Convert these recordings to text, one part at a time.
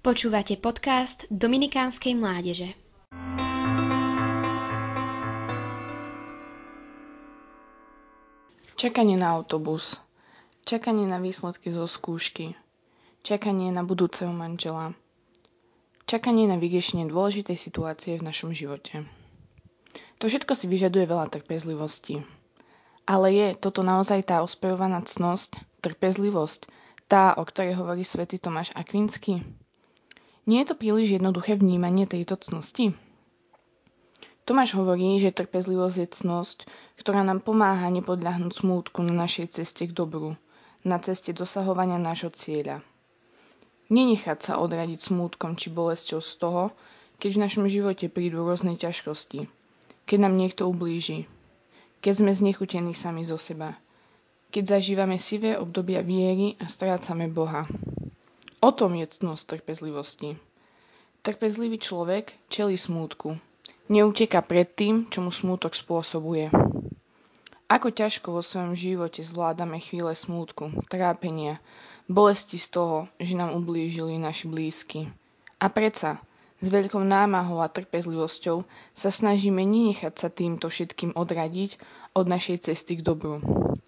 Počúvate podcast Dominikánskej mládeže. Čakanie na autobus, čakanie na výsledky zo skúšky, čakanie na budúceho manžela, čakanie na vyriešenie dôležitej situácie v našom živote. To všetko si vyžaduje veľa trpezlivosti. Ale je toto naozaj tá ospevovaná cnosť, trpezlivosť, tá, o ktorej hovorí svätý Tomáš Akvinský? Nie je to príliš jednoduché vnímanie tejto cnosti? Tomáš hovorí, že trpezlivosť je cnosť, ktorá nám pomáha nepodľahnúť smútku na našej ceste k dobru, na ceste dosahovania nášho cieľa. Nenechať sa odradiť smútkom či bolesťou z toho, keď v našom živote prídu rôzne ťažkosti, keď nám niekto ublíži, keď sme znechutení sami zo seba, keď zažívame sivé obdobia viery a strácame Boha. O tom je cnosť trpezlivosti. Trpezlivý človek čelí smútku. Neuteká pred tým, čo mu smútok spôsobuje. Ako ťažko vo svojom živote zvládame chvíle smútku, trápenia, bolesti z toho, že nám ublížili naši blízky. A predsa, s veľkou námahou a trpezlivosťou sa snažíme nenechať sa týmto všetkým odradiť od našej cesty k dobru.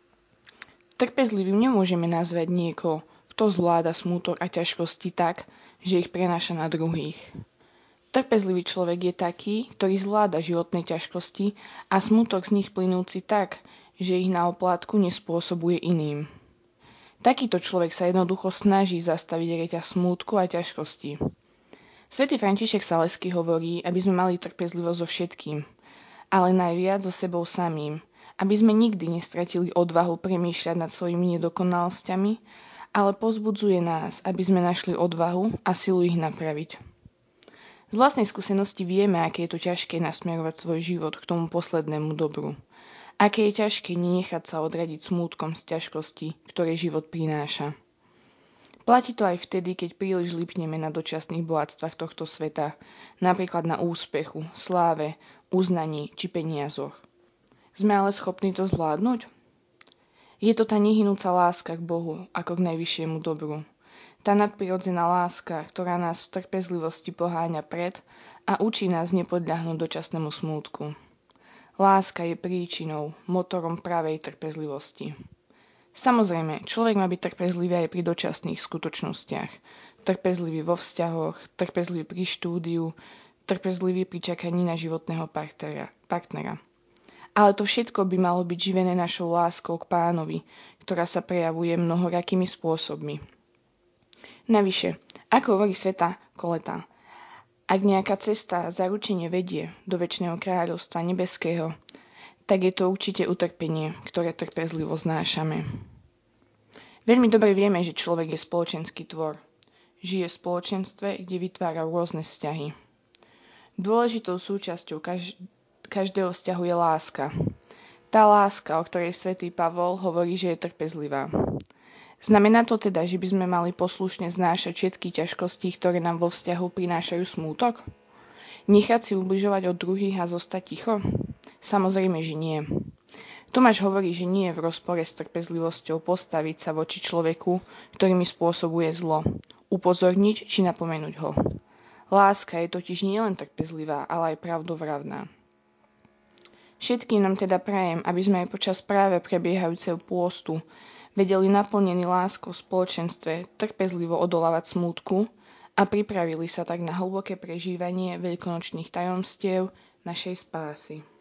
Trpezlivým nemôžeme nazvať niekoho, kto zvláda smútok a ťažkosti tak, že ich prenáša na druhých. Trpezlivý človek je taký, ktorý zvláda životné ťažkosti a smútok z nich plynúci tak, že ich na oplátku nespôsobuje iným. Takýto človek sa jednoducho snaží zastaviť reťaz smútku a ťažkostí. Svätý František Saleský hovorí, aby sme mali trpezlivosť so všetkým, ale najviac so sebou samým, aby sme nikdy nestratili odvahu premýšľať nad svojimi nedokonalosťami, ale povzbudzuje nás, aby sme našli odvahu a silu ich napraviť. Z vlastnej skúsenosti vieme, aké je to ťažké nasmerovať svoj život k tomu poslednému dobru. Aké je ťažké nenechať sa odradiť smútkom z ťažkostí, ktoré život prináša. Platí to aj vtedy, keď príliš lipneme na dočasných bohatstvách tohto sveta, napríklad na úspechu, sláve, uznaní či peniazoch. Sme ale schopní to zvládnuť? Je to tá nehynúca láska k Bohu ako k najvyššiemu dobru. Tá nadprirodzená láska, ktorá nás v trpezlivosti poháňa pred a učí nás nepodľahnúť dočasnému smútku. Láska je príčinou, motorom pravej trpezlivosti. Samozrejme, človek má byť trpezlivý aj pri dočasných skutočnostiach. Trpezlivý vo vzťahoch, trpezlivý pri štúdiu, trpezlivý pri čakaní na životného partnera. Ale to všetko by malo byť živené našou láskou k Pánovi, ktorá sa prejavuje mnohorakými spôsobmi. Navyše, ako hovorí svätá Koleta, ak nejaká cesta zaručene vedie do večného kráľovstva nebeského, tak je to určite utrpenie, ktoré trpezlivo znášame. Veľmi dobre vieme, že človek je spoločenský tvor. Žije v spoločenstve, kde vytvára rôzne vzťahy. Dôležitou súčasťou každého vzťahu je láska. Tá láska, o ktorej svätý Pavol hovorí, že je trpezlivá. Znamená to teda, že by sme mali poslušne znášať všetky ťažkosti, ktoré nám vo vzťahu prinášajú smútok? Nechať si ubližovať od druhých a zostať ticho? Samozrejme, že nie. Tomáš hovorí, že nie je v rozpore s trpezlivosťou postaviť sa voči človeku, ktorý mi spôsobuje zlo, upozorniť či napomenúť ho. Láska je totiž nielen trpezlivá, ale aj pravdovravná. Všetkým nám teda prajem, aby sme aj počas práve prebiehajúceho pôstu vedeli naplnení láskou v spoločenstve trpezlivo odolávať smútku a pripravili sa tak na hlboké prežívanie veľkonočných tajomstiev našej spásy.